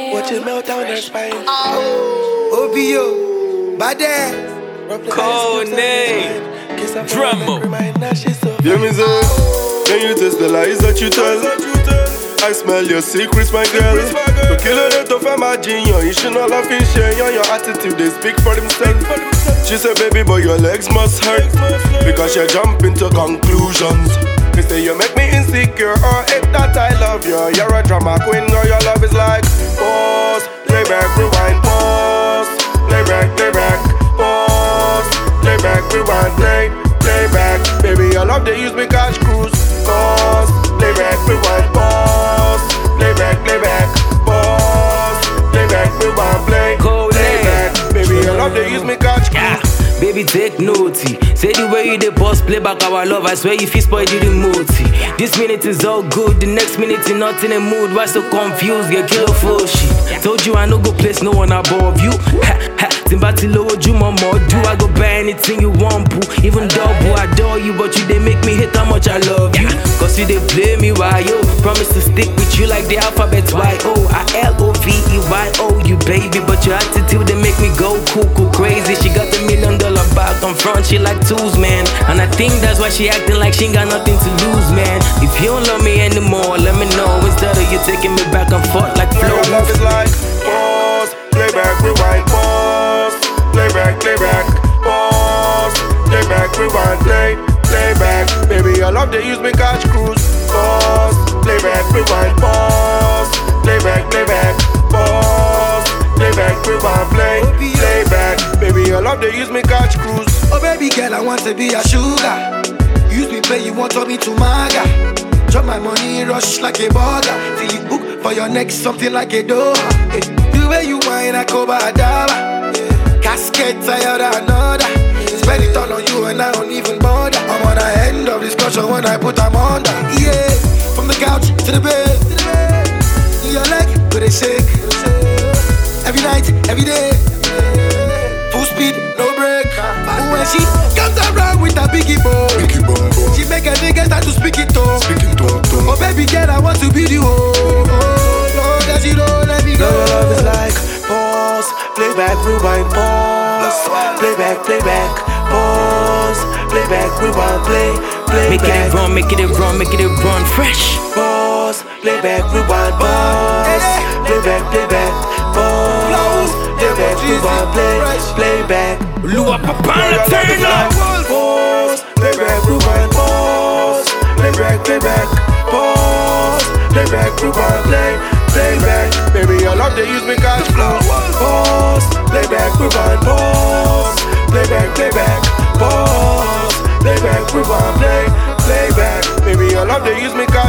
Watch it melt down her spine. OBO, Bade. Code name, Drumbo. Hear me say, can you test the lies that you tell? I smell your secrets, my girl. To kill it to find my genius. You should not laugh in share. Your attitude, they speak for themselves. She said, baby, but your legs must hurt, because you jump into conclusions. They say you make me insecure, or if that I love you. You're a drama queen, or your love is like pause, play back, rewind, pause, play back, pause, play back, rewind, play back. Baby, your love they use me catch cruise. Pause, play back, rewind, pause, play back, pause, play back, rewind, play back. Baby, your love they use me catch cruise. Baby, take note. Say the way you the boss, play back our love. I swear if you spoil you the mood. This minute is all good, the next minute you're not in a mood. Why so confused? Get killed for shit. Told you I no go place no one above you. Timbati low you more do. I go buy anything you want, boo. Even double, I adore you, but you they make me hate how much I love you. Cause you they play me why yo. Promise to stick with you like the alphabet Y-O. I L-O-V-E-Y-O you baby, but your attitude they make me go cuckoo crazy. She got $1 million back on front, she like tools, man. And I think that's why she acting like she ain't got nothing to lose, man. If you don't love me anymore, let me know. Instead of you taking me back and forth like flow. Your love is like pause, play back, rewind, pause, play back, pause, play back, rewind, play back. Baby, your love they use me catch cruise. Pause, play back, rewind, pause, play back, pause, play back, rewind, play back. Baby, your love they use me catch cruise. Oh baby girl, I want to be a sugar. Use me play, you want me to maga. Drop my money, rush like a burger. Till you book for your next something like a door. Hey, the way you whine, I cover a dollar. Casket tired of another. Spend it all on you and I don't even bother. I'm on the end of discussion when I put them under. Yeah, from the couch to the bed. Your leg, but they shake. Every night, every day. Full speed, no break. When she comes around with a biggie bone, she make a nigga start to speak it tone. Oh baby girl, I want to be the one. Oh, that you don't let me go. Your love is like pause, play back, rewind, pause, play back, pause, play back, rewind, play Make back. it run, make it run, make it run fresh. Pause, play back, rewind, pause, play back, pause, play back, rewind, play back. Lua Papa, turn up. Pause, play back, rewind, pause, play back, pause, play back, rewind, play back. Baby, your love they use me catch cruise. Pause, play back, rewind, pause, play back, pause, play back, rewind, play back. Baby, your love they use me catch